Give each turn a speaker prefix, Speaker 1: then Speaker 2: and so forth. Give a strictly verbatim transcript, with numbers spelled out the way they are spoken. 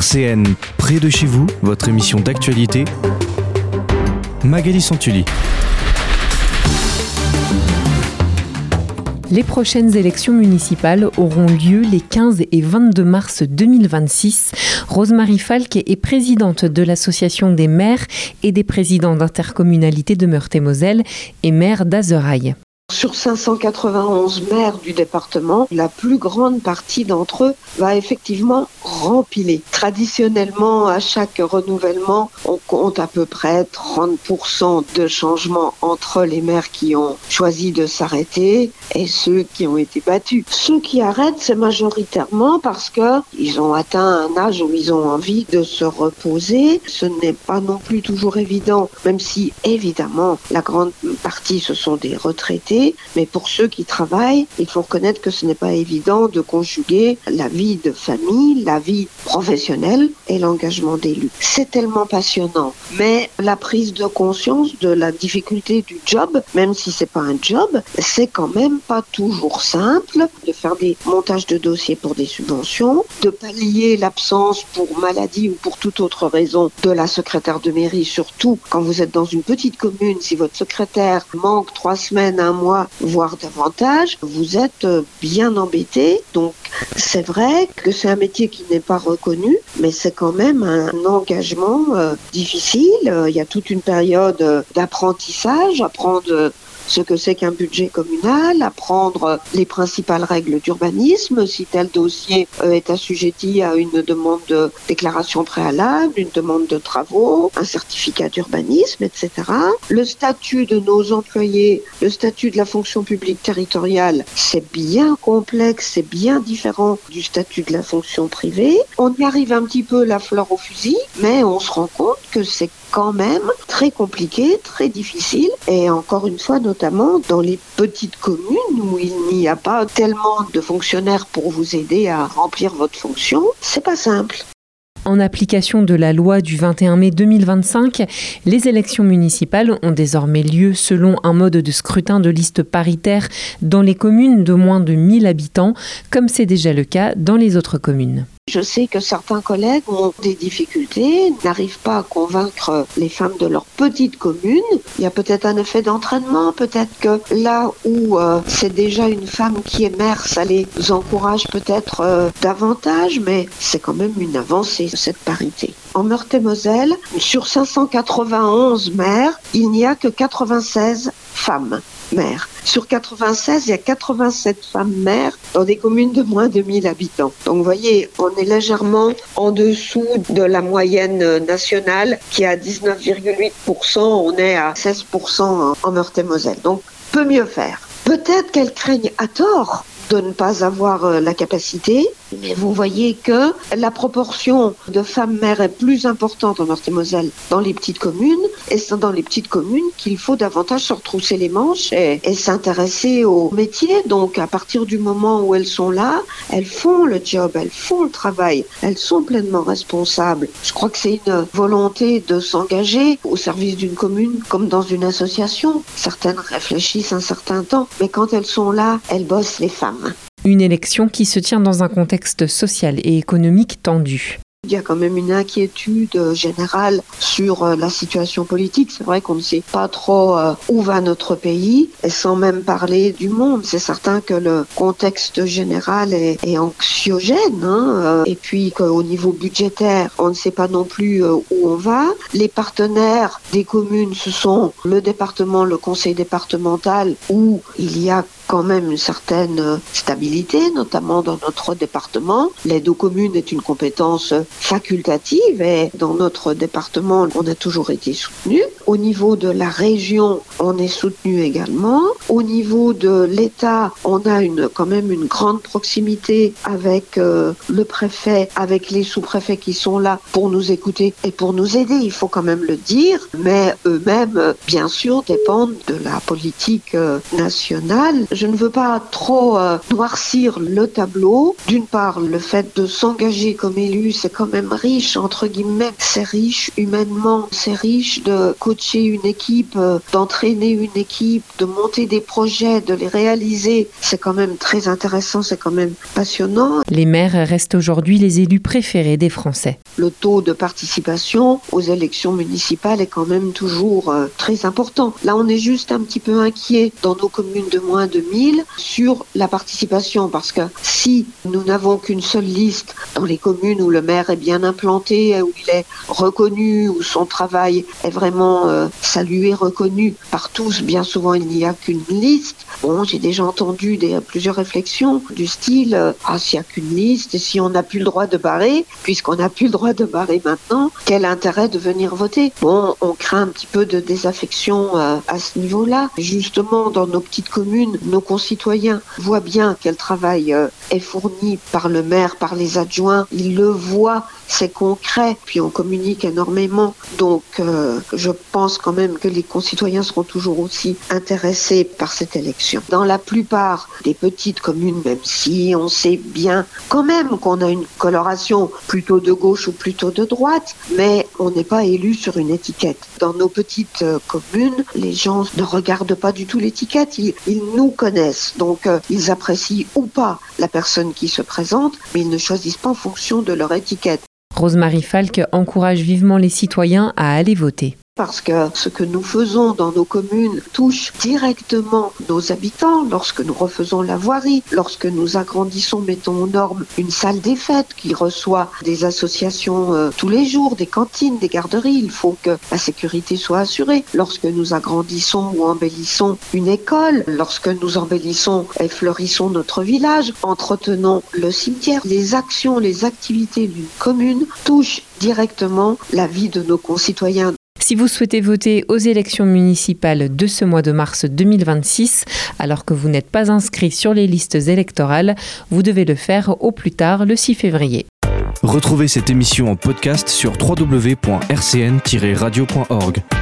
Speaker 1: C N, près de chez vous, votre émission d'actualité. Magali Santulli.
Speaker 2: Les prochaines élections municipales auront lieu les quinze et vingt-deux mars deux mille vingt-six. Rosemarie Falk est présidente de l'Association des maires et des présidents d'intercommunalités de Meurthe-et-Moselle et maire d'Azeraille.
Speaker 3: Sur cinq cent quatre-vingt-onze maires du département, la plus grande partie d'entre eux va effectivement rempiler. Traditionnellement, à chaque renouvellement, on compte à peu près trente pour cent de changements entre les maires qui ont choisi de s'arrêter et ceux qui ont été battus. Ceux qui arrêtent, c'est majoritairement parce que ils ont atteint un âge où ils ont envie de se reposer. Ce n'est pas non plus toujours évident, même si évidemment la grande partie ce sont des retraités. Mais pour ceux qui travaillent, il faut reconnaître que ce n'est pas évident de conjuguer la vie de famille, la vie professionnelle et l'engagement d'élu. C'est tellement passionnant. Mais la prise de conscience de la difficulté du job, même si c'est pas un job, c'est quand même pas toujours simple de faire des montages de dossiers pour des subventions, de pallier l'absence pour maladie ou pour toute autre raison de la secrétaire de mairie, surtout quand vous êtes dans une petite commune, si votre secrétaire manque trois semaines, un mois, voire davantage, vous êtes bien embêté. Donc c'est vrai que c'est un métier qui n'est pas reconnu, mais c'est quand même un engagement euh, difficile. Il y a toute une période d'apprentissage, apprendre ce que c'est qu'un budget communal, apprendre les principales règles d'urbanisme, si tel dossier est assujetti à une demande de déclaration préalable, une demande de travaux, un certificat d'urbanisme, et cetera. Le statut de nos employés, le statut de la fonction publique territoriale, c'est bien complexe, c'est bien différent du statut de la fonction privée. On y arrive un petit peu la fleur au fusil, mais on se rend compte que c'est quand même très compliqué, très difficile, et encore une fois, notamment dans les petites communes où il n'y a pas tellement de fonctionnaires pour vous aider à remplir votre fonction, c'est pas simple.
Speaker 2: En application de la loi du vingt et un mai deux mille vingt-cinq, les élections municipales ont désormais lieu selon un mode de scrutin de liste paritaire dans les communes de moins de mille habitants, comme c'est déjà le cas dans les autres communes.
Speaker 3: Je sais que certains collègues ont des difficultés, n'arrivent pas à convaincre les femmes de leur petite commune. Il y a peut-être un effet d'entraînement, peut-être que là où euh, c'est déjà une femme qui est maire, ça les encourage peut-être euh, davantage, mais c'est quand même une avancée, cette parité. En Meurthe-et-Moselle, sur cinq cent quatre-vingt-onze maires, il n'y a que quatre-vingt-seize femmes maires. Sur quatre-vingt-seize, il y a quatre-vingt-sept femmes maires dans des communes de moins de mille habitants. Donc vous voyez, on est légèrement en dessous de la moyenne nationale qui est à dix-neuf virgule huit pour cent, on est à seize pour cent en Meurthe-et-Moselle. Donc peut mieux faire. Peut-être qu'elles craignent à tort de ne pas avoir la capacité, mais vous voyez que la proportion de femmes maires est plus importante en Meurthe-et-Moselle dans les petites communes, et c'est dans les petites communes qu'il faut davantage se retrousser les manches et, et s'intéresser au métier. Donc à partir du moment où elles sont là, elles font le job, elles font le travail, elles sont pleinement responsables. Je crois que c'est une volonté de s'engager au service d'une commune comme dans une association. Certaines réfléchissent un certain temps, mais quand elles sont là, elles bossent les femmes.
Speaker 2: Une élection qui se tient dans un contexte social et économique tendu.
Speaker 3: Il y a quand même une inquiétude générale sur la situation politique. C'est vrai qu'on ne sait pas trop où va notre pays, et sans même parler du monde. C'est certain que le contexte général est, est anxiogène, hein, et puis qu'au niveau budgétaire, on ne sait pas non plus où on va. Les partenaires des communes, ce sont le département, le conseil départemental, où il y a quand même une certaine stabilité, notamment dans notre département. L'aide aux communes est une compétence facultative et dans notre département, on a toujours été soutenu. Au niveau de la région, on est soutenu également. Au niveau de l'État, on a une, quand même une grande proximité avec euh, le préfet, avec les sous-préfets qui sont là pour nous écouter et pour nous aider, il faut quand même le dire, mais eux-mêmes, bien sûr, dépendent de la politique euh, nationale. je ne veux pas trop euh, noircir le tableau. D'une part, le fait de s'engager comme élu, c'est quand même riche, entre guillemets. C'est riche humainement, c'est riche de coacher une équipe, euh, d'entraîner une équipe, de monter des projets, de les réaliser. C'est quand même très intéressant, c'est quand même passionnant.
Speaker 2: Les maires restent aujourd'hui les élus préférés des Français.
Speaker 3: Le taux de participation aux élections municipales est quand même toujours euh, très important. Là, on est juste un petit peu inquiet dans nos communes de moins de mille sur la participation, parce que si nous n'avons qu'une seule liste dans les communes où le maire est bien implanté, où il est reconnu, où son travail est vraiment euh, salué, reconnu par tous, bien souvent il n'y a qu'une liste. Bon, j'ai déjà entendu des, plusieurs réflexions du style euh, « Ah, s'il n'y a qu'une liste, et si on n'a plus le droit de barrer, puisqu'on n'a plus le droit de barrer maintenant, quel intérêt de venir voter ?» Bon, on craint un petit peu de désaffection euh, à ce niveau-là. Justement, dans nos petites communes, nos concitoyens voient bien quel travail euh, est fourni par le maire, par les adjoints. Ils le voient, c'est concret, puis on communique énormément. Donc, euh, je pense quand même que les concitoyens seront toujours aussi intéressés par cette élection. Dans la plupart des petites communes, même si on sait bien quand même qu'on a une coloration plutôt de gauche ou plutôt de droite, mais on n'est pas élu sur une étiquette. Dans nos petites euh, communes, les gens ne regardent pas du tout l'étiquette, ils, ils nous connaissent, donc euh, ils apprécient ou pas la personne qui se présente, mais ils ne choisissent pas en fonction de leur étiquette.
Speaker 2: Rosemarie Falck encourage vivement les citoyens à aller voter.
Speaker 3: Parce que ce que nous faisons dans nos communes touche directement nos habitants. Lorsque nous refaisons la voirie, lorsque nous agrandissons, mettons aux normes, une salle des fêtes qui reçoit des associations euh, tous les jours, des cantines, des garderies, il faut que la sécurité soit assurée. Lorsque nous agrandissons ou embellissons une école, lorsque nous embellissons et fleurissons notre village, entretenons le cimetière, les actions, les activités d'une commune touchent directement la vie de nos concitoyens.
Speaker 2: Si vous souhaitez voter aux élections municipales de ce mois de mars deux mille vingt-six, alors que vous n'êtes pas inscrit sur les listes électorales, vous devez le faire au plus tard le six février.
Speaker 1: Retrouvez cette émission en podcast sur w w w point r c n tiret radio point org.